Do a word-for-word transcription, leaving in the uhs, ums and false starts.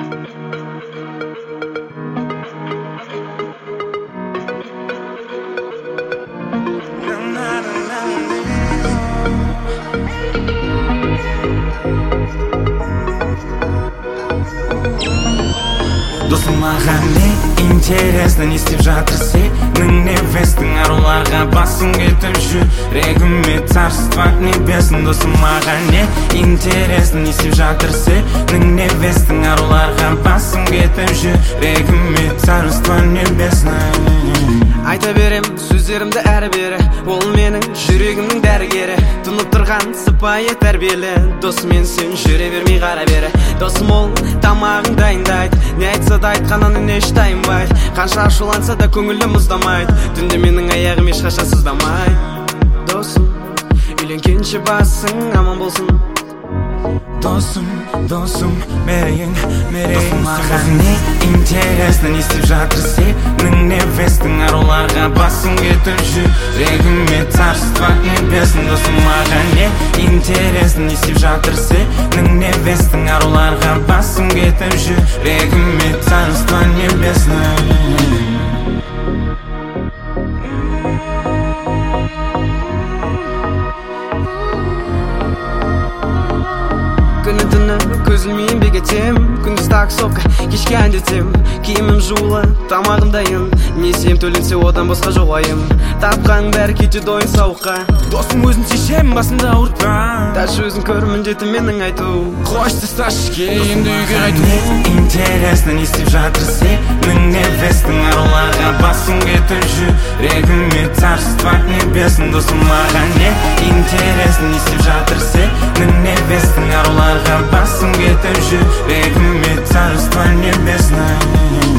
Досым маған не интересно, не істеп жатыр сенің невестің аруларға басын кетіп жүрегіме царство небесін. Досым маған не интересно, не істеп жатыр сенің невестің аруларға басын кетіп жүрегіме царство небесін. Айта берем сөздерімді әрі-бері, ол менің жүрегімнің дәрігері. Тұнып тұрған сыпайы тәрбиелі досым, мен сен жүре бермей қара бері. Досым ол тамағың дайындайды, не айтса да айтқанын еш тайынбайды. Қанша ашуланса да көңілі мұздамайды, түнде менің аяғым ешқашан сыздамайды. Досым, үйленгенше басың аман болсын. Досым, досым, мерейін, мерейін. Маған не интересно, не істеп жатыр сенің невестің аруларға басын кетіп жүрегіме царство небесін. Досым, маған не интересно, не істеп жатыр сенің невестің аруларға басын кетіп жүрегіме царство небесін. Күні түні көзілмейін бекетем, күндіз таксовка, кешке әндетем. Киімім жуылы, тамағым дайын, несием төленсе одан босқа жоқ уайым. Тапқан бәрі кетеді ойын сауыққа. Досым, өзін шешем, басында ауыртпа. Дальше өзің көр, міндетім менің айту. Қош тасташы, енді үйге қайту. Не интересно, не істеп жатыр сенің невестің аруларға басын кетіп жүрегіме царство небесін. Досым, маған не интересно, не істеп жатыр сенің невестің аруларға басын кетіп жүрегіме царство небесное.